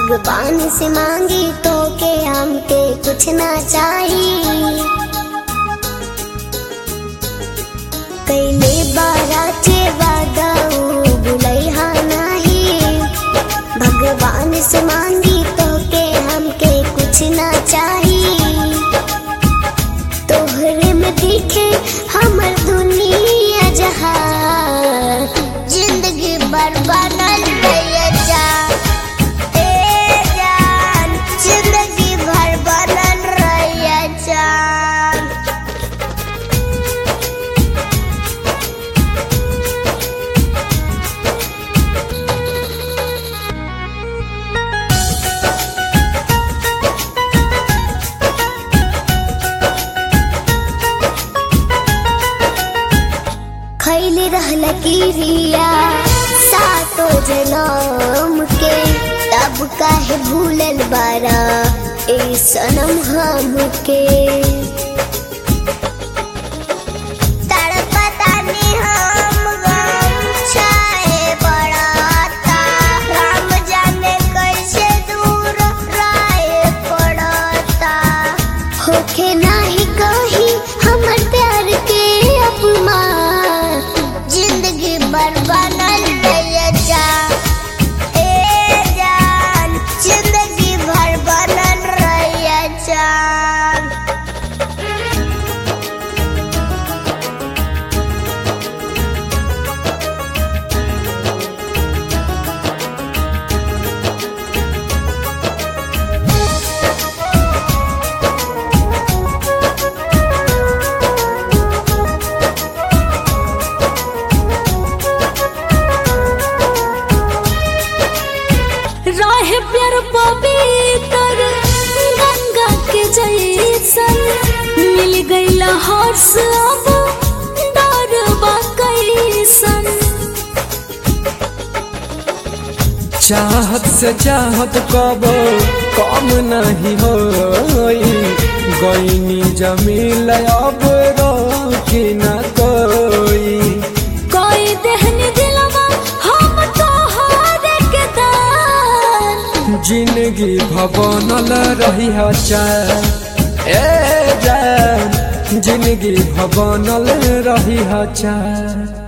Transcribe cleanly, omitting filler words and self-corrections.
भगवान से मांगी तो के हमके कुछ ना चाहिए। कैले बाराचे वादाऊ बुलैहा नहीं। भगवान से मांगी तो के हमके कुछ ना चाहिए। तोहरे में दिखे हमर दुनिया जहां, जिंदगी बर्बाद रहिया जा ए जान, जिंदगी भर बनल रहिया जान। खैले रहला किरिया सातो जनम के, तब काहे भूलल बारा ए सनम हमके। तड़पतानी हम गम छाए पड़ता, राम जाने कैसे दूर राय पड़ता। होके नाही कहीं हमर प्यार के अपमान, जिंदगी बर्बाद रहिया जा ए जान, जिंदगी भर बनल रहिया जान। राहे प्यार पवित्र गंगा के जैसन, मिल गईला हर्ष अब डरबा कैसन। चाहत से चाहत कबो कम नहीं होई, गईनी जमील अब रोकी न कोई। कोई देहनी दिलवा हम तोहरे के दान, जिंदगी भवनल रही चान ए जान, जिंदगी भवनल रही चान।